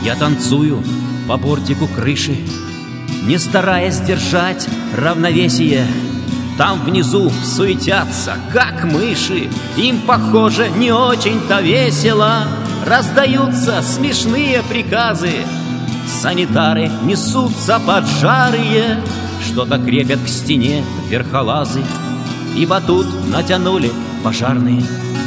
Я танцую по бортику крыши, не стараясь держать равновесие. Там внизу суетятся, как мыши, им, похоже, не очень-то весело. Раздаются смешные приказы, санитары несутся поджарые, что-то крепят к стене верхолазы, и батут натянули пожарные.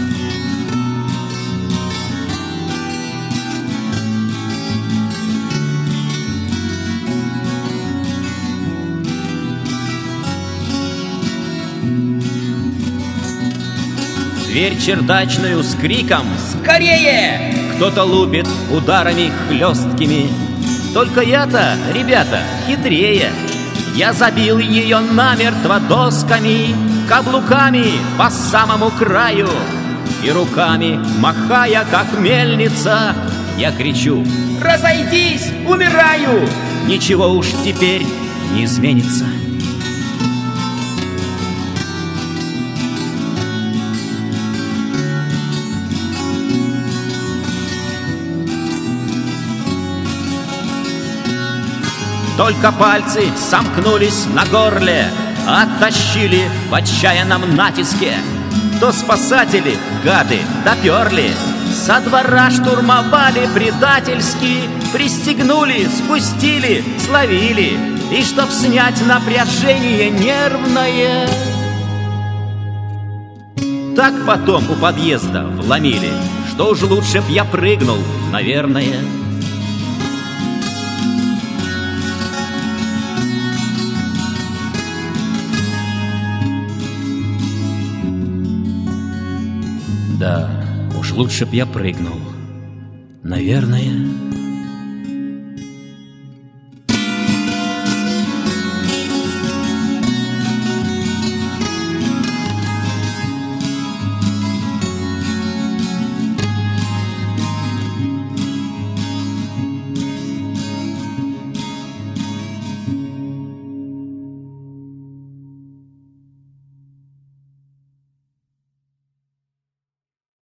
Дверь чердачную с криком «Скорее!» кто-то лупит ударами хлесткими. Только я-то, ребята, хитрее. Я забил ее намертво досками, каблуками по самому краю, и руками, махая, как мельница, я кричу: «Разойдись, умираю!» Ничего уж теперь не изменится. Только пальцы сомкнулись на горле, оттащили в отчаянном натиске. То спасатели, гады, доперли, со двора штурмовали предательски, пристегнули, спустили, словили, и чтоб снять напряжение нервное, так потом у подъезда вломили, что уж лучше б я прыгнул, наверное. Да, уж лучше б я прыгнул, наверное.